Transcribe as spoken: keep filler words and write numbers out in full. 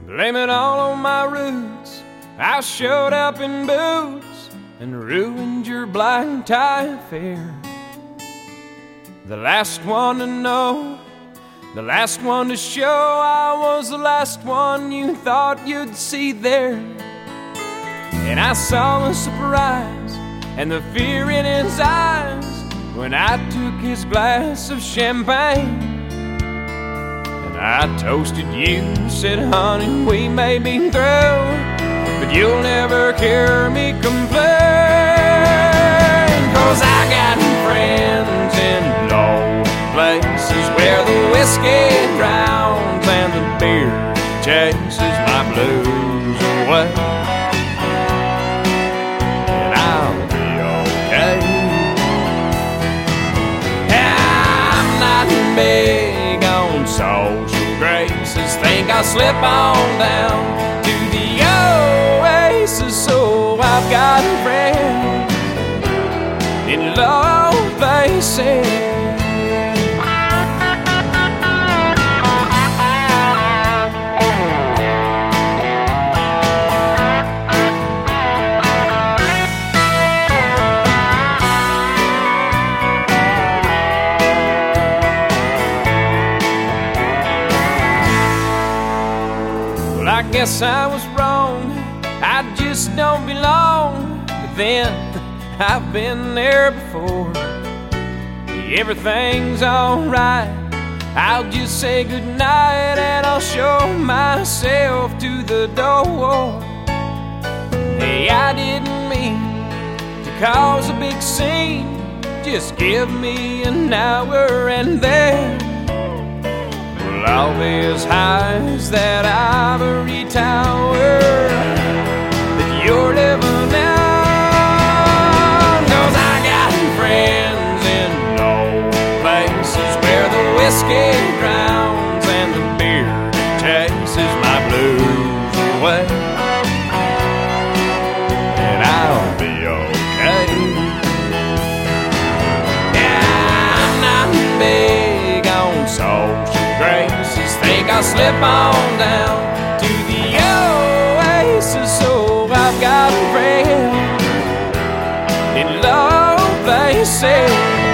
Blame it all on my roots. I showed up in boots and ruined your black tie affair. The last one to know, the last one to show, I was the last one you thought you'd see there. And I saw the surprise and the fear in his eyes when I took his glass of champagne. And I toasted you, said, honey, we may be through, but you'll never hear me complain. 'Cause I got friends in low places where the whiskey drowns and the beer chases my blues away. And I'll be okay. I'm not big on social graces. Think I'll slip on down to the oasis. So I've got friends in low places. I guess I was wrong, I just don't belong. But then, I've been there before. Everything's alright, I'll just say goodnight and I'll show myself to the door. Hey, I didn't mean to cause a big scene. Just give me an hour and then I'll be as high as that ivory tower that you're living on. 'Cause I got friends in low places where the whiskey drowns and the beer chases my blues away. And I'll be okay. Yeah, I'm not big on social graces. Think I'll slip on down to the oasis. So I've got friends in low places.